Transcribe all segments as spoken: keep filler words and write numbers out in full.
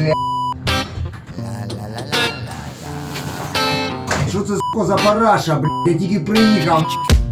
бля. Що це сука за параша, бля? Я тільки приїхав.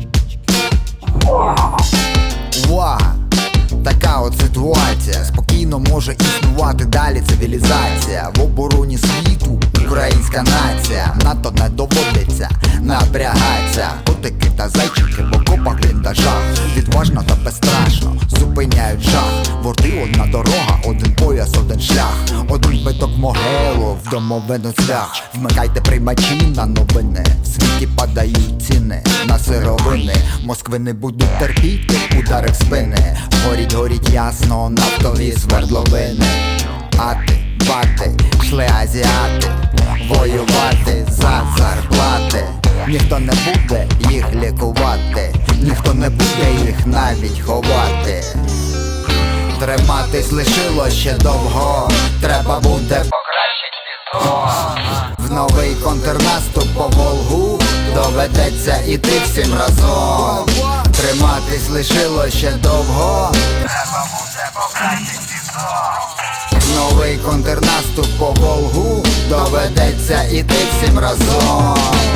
Увага! Така от ситуація. Спокійно може існувати далі цивілізація. В обороні світу українська нація. НАТО не доводиться, напрягаться. Котики та зайчики в окопах бліндажах. Відважно та безстрашно зупиняють жах. Ворти одна дорога, один пояс, один шлях. Один биток могилу, в домовину цвях. Вмикайте приймачі на новини. В світі падають ціни на сировини. Москви не будуть терпіти удари в спини. Горіть, горіть ясно нафтові свердловини. Ати, бати, шли азіати воювати за зарплати. Ніхто не буде їх лікувати, ніхто не буде їх навіть ховати. Триматись лишило ще довго, треба буде покращить відро. В новий контрнаступ по Волгу доведеться іти всім разом. Триматись лишило ще довго, треба буде покращить відро. В новий контрнаступ по Волгу доведеться іти всім разом.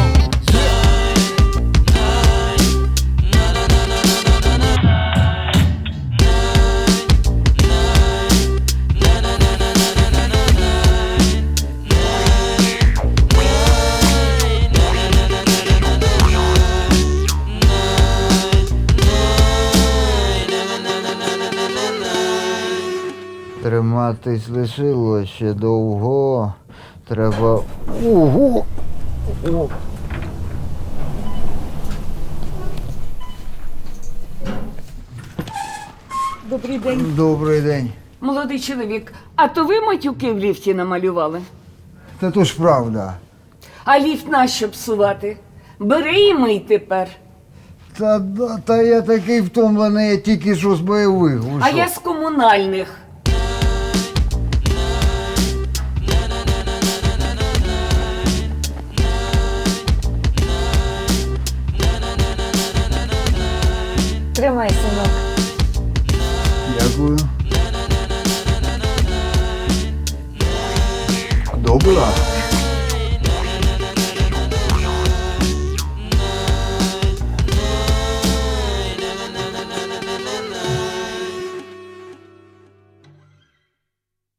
Триматись лишило ще довго, треба... Ого! О. Добрий день. Добрий день. Молодий чоловік, а то ви матюки в ліфті намалювали? Та то ж правда. А ліфт нащо псувати? Бери і мий тепер. Та, да, та я такий втомлений, я тільки що з бойових. Ви А що? я з комунальних. Тримай, синок. Дякую. Добре.